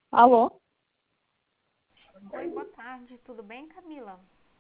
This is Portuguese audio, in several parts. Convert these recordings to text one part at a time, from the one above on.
Alô? Oi, boa tarde, tudo bem, Camila?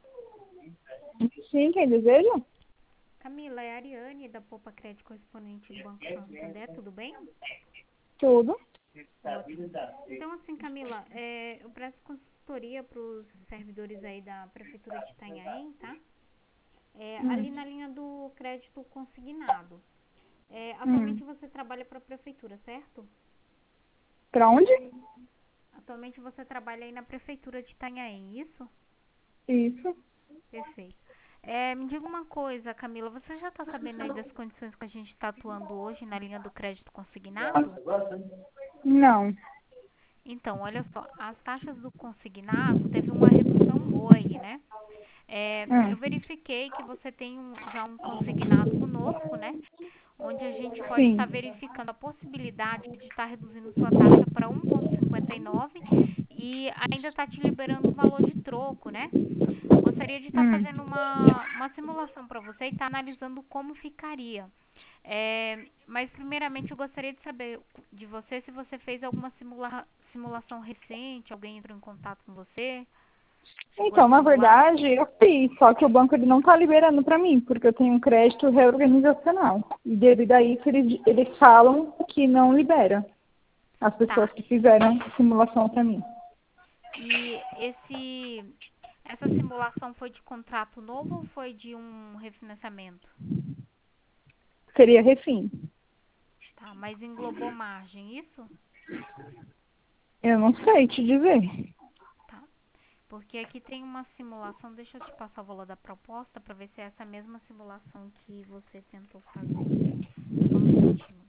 Sim, quem deseja? Camila, é a Ariane da Poupa Crédito Correspondente do Banco Santander, tudo bem? Tudo. Ótimo. Então, assim, Camila, eu presto consultoria para os servidores aí da Prefeitura de Itanhaém, tá? Ali na Hum. linha do crédito consignado. Hum. Atualmente você trabalha para a Prefeitura, certo? Pra onde? Atualmente você trabalha aí na Prefeitura de Itanhaém, isso? Isso. Perfeito. Me diga uma coisa, Camila, você já está sabendo aí das condições que a gente está atuando hoje na linha do crédito consignado? Não. Então, olha só, as taxas do consignado teve uma redução boa aí, né? Eu Hum. verifiquei que você tem já um consignado conosco, né? Onde a gente pode Sim. estar verificando a possibilidade de estar reduzindo sua taxa para 1,59 e ainda está te liberando o valor de troco, né? Gostaria de estar Hum. fazendo uma simulação para você e estar analisando como ficaria. Mas primeiramente eu gostaria de saber de você se você fez alguma simulação recente, alguém entrou em contato com você, chegou a Então, na simular. verdade, eu fiz, só que o banco ele não tá liberando pra mim, porque eu tenho um crédito reorganizacional. E devido a isso, eles falam que não libera as pessoas Tá. que fizeram simulação pra mim. E essa simulação foi de contrato novo ou foi de um refinanciamento? Seria refim. Tá, mas englobou margem, isso? Eu não sei te dizer. Tá. Porque aqui tem uma simulação, deixa eu te passar o valor da proposta para ver se é essa mesma simulação que você tentou fazer. Só um minutinho.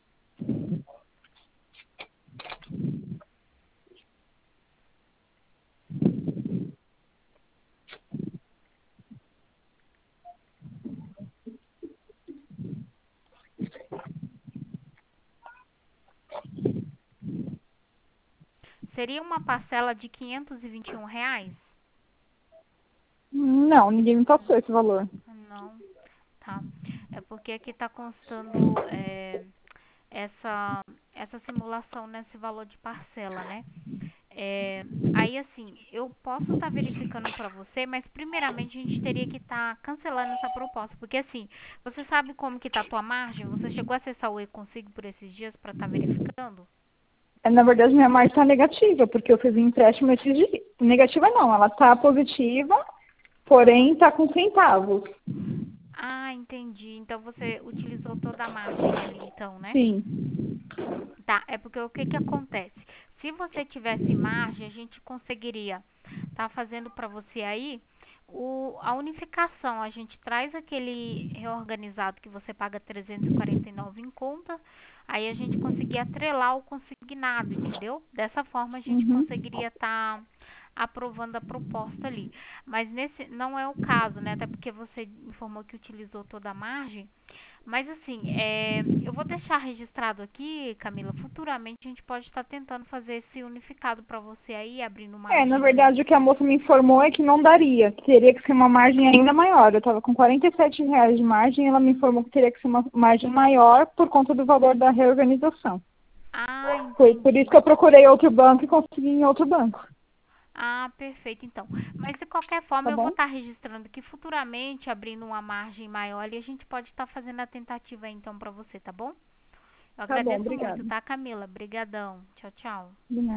Seria uma parcela de R$ 521? Não, ninguém me passou esse valor. Não, tá. É porque aqui está constando essa, essa simulação nesse valor de parcela, né? Aí, assim, eu posso estar verificando para você, mas primeiramente a gente teria que estar cancelando essa proposta. Porque, assim, você sabe como que tá a tua margem? Você chegou a acessar o e-consigo por esses dias para estar verificando? Na verdade, minha margem está negativa, porque eu fiz um empréstimo esses dias. Negativa não, ela está positiva, porém está com centavos. Ah, entendi. Então você utilizou toda a margem ali, então, né? Sim. Tá, é porque o que que acontece? Se você tivesse margem, a gente conseguiria estar fazendo para você aí a unificação. A gente traz aquele reorganizado que você paga 349 em conta, aí a gente conseguia atrelar o consignado, entendeu? Dessa forma a gente Uhum. conseguiria estar aprovando a proposta ali. Mas nesse não é o caso, né? Até porque você informou que utilizou toda a margem. Mas assim, eu vou deixar registrado aqui, Camila. Futuramente a gente pode estar tentando fazer esse unificado para você aí, abrindo Na margem. verdade, o que a moça me informou é que não daria, que teria que ser uma margem ainda maior. Eu estava com R$ 47 de margem e ela me informou que teria que ser uma margem maior por conta do valor da reorganização. Ah, Foi por isso entendi. que eu procurei outro banco e consegui em outro banco. Ah, perfeito, então. Mas de qualquer Tá forma, eu vou bom? estar registrando que futuramente, abrindo uma margem maior, e a gente pode estar fazendo a tentativa aí, então para você, tá bom? Eu Tá bom, agradeço muito, obrigada. tá, Camila? Brigadão. Tchau, tchau. De nada.